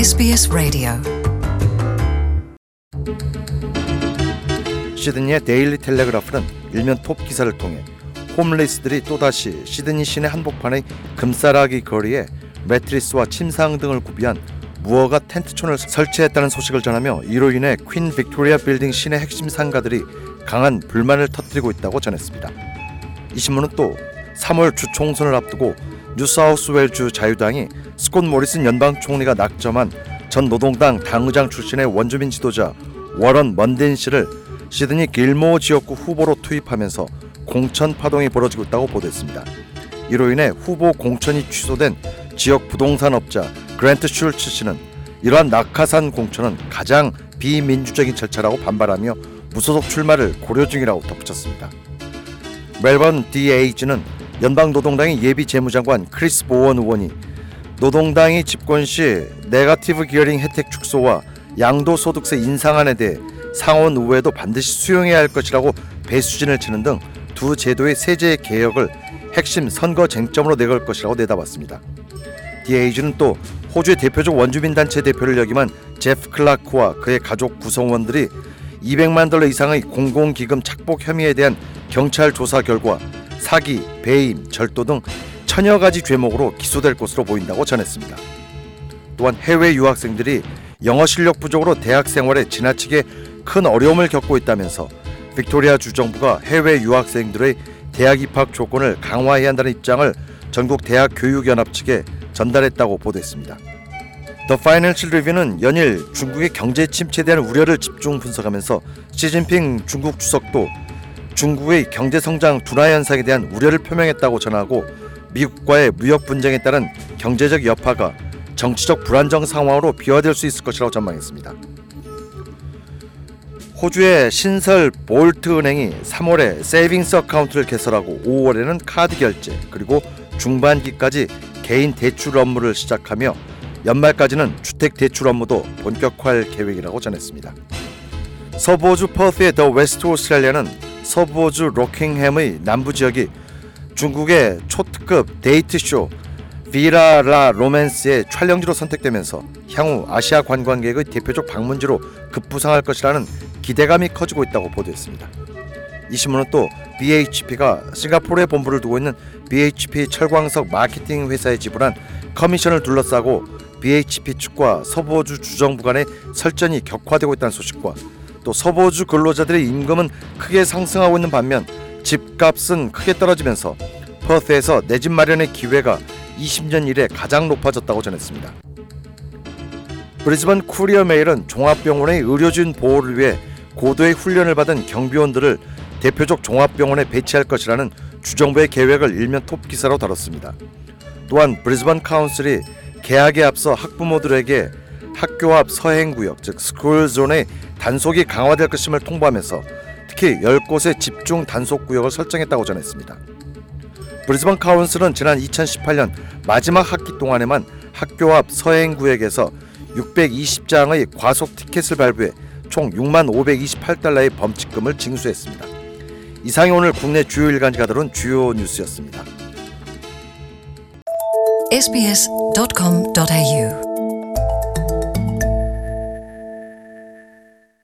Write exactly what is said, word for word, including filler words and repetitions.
에스비에스 라디오 시드니의 데일리 텔레그래프는 일면 톱 기사를 통해 홈리스들이 또다시 시드니 시내 한복판의 금싸라기 거리에 매트리스와 침상 등을 구비한 무허가 텐트촌을 설치했다는 소식을 전하며 이로 인해 퀸 빅토리아 빌딩 시내 핵심 상가들이 강한 불만을 터뜨리고 있다고 전했습니다. 이 신문은 또 삼월 주총선을 앞두고 뉴사우스웨일주 자유당이 스콧 모리슨 연방 총리가 낙점한 전 노동당 당의장 출신의 원주민 지도자 워런 먼딘 씨를 시드니 길모어 지역구 후보로 투입하면서 공천 파동이 벌어지고 있다고 보도했습니다. 이로 인해 후보 공천이 취소된 지역 부동산 업자 그랜트 슐츠 씨는 이러한 낙하산 공천은 가장 비민주적인 절차라고 반발하며 무소속 출마를 고려 중이라고 덧붙였습니다. 멜번 디에이지는 연방 노동당의 예비 재무장관 크리스 보원 의원이 노동당이 집권 시 네거티브 기어링 혜택 축소와 양도소득세 인상안에 대해 상원 의회도 반드시 수용해야 할 것이라고 배수진을 치는 등 두 제도의 세제 개혁을 핵심 선거 쟁점으로 내걸 것이라고 내다봤습니다. 디에이지는 또 호주의 대표적 원주민단체 대표를 역임한 제프 클라크와 그의 가족 구성원들이 이백만 달러 이상의 공공기금 착복 혐의에 대한 경찰 조사 결과 사기, 배임, 절도 등 천여 가지 죄목으로 기소될 것으로 보인다고 전했습니다. 또한 해외 유학생들이 영어 실력 부족으로 대학 생활에 지나치게 큰 어려움을 겪고 있다면서 빅토리아 주 정부가 해외 유학생들의 대학 입학 조건을 강화해야 한다는 입장을 전국 대학 교육연합 측에 전달했다고 보도했습니다. 더 파이낸셜 리뷰는 연일 중국의 경제 침체에 대한 우려를 집중 분석하면서 시진핑 중국 주석도 중국의 경제 성장 둔화 현상에 대한 우려를 표명했다고 전하고 미국과의 무역 분쟁에 따른 경제적 여파가 정치적 불안정 상황으로 비화될 수 있을 것이라고 전망했습니다. 호주의 신설 볼트 은행이 삼월에 세이빙스 어카운트를 개설하고 오월에는 카드 결제 그리고 중반기까지 개인 대출 업무를 시작하며 연말까지는 주택 대출 업무도 본격화할 계획이라고 전했습니다. 서부호주 퍼스의 더 웨스트 오스트레일리아는 서부호주 로킹햄의 남부 지역이 중국의 초특급 데이트쇼 비라 라 로맨스의 촬영지로 선택되면서 향후 아시아 관광객의 대표적 방문지로 급부상할 것이라는 기대감이 커지고 있다고 보도했습니다. 이 신문은 또 비에이치피가 싱가포르에 본부를 두고 있는 비에이치피 철광석 마케팅 회사에 지불한 커미션을 둘러싸고 비에이치피 측과 서부호주 주정부 간의 설전이 격화되고 있다는 소식과 또 서부호주 근로자들의 임금은 크게 상승하고 있는 반면 집값은 크게 떨어지면서 퍼스에서 내 집 마련의 기회가 이십 년 이래 가장 높아졌다고 전했습니다. 브리즈번 쿠리어 메일은 종합병원의 의료진 보호를 위해 고도의 훈련을 받은 경비원들을 대표적 종합병원에 배치할 것이라는 주정부의 계획을 일면 톱 기사로 다뤘습니다. 또한 브리즈번 카운슬이 개학에 앞서 학부모들에게 학교 앞 서행구역 즉 스쿨존의 단속이 강화될 것임을 통보하면서 특히 열 곳의 집중 단속구역을 설정했다고 전했습니다. 브리즈번 카운슬은 지난 이천십팔 년 마지막 학기 동안에만 학교 앞 서행구역에서 육백이십 장의 과속 티켓을 발부해 총 육만 오백이십팔 달러의 범칙금을 징수했습니다. 이상이 오늘 국내 주요 일간지가 다룬 주요 뉴스였습니다. 에스비에스 닷 컴 닷 에이유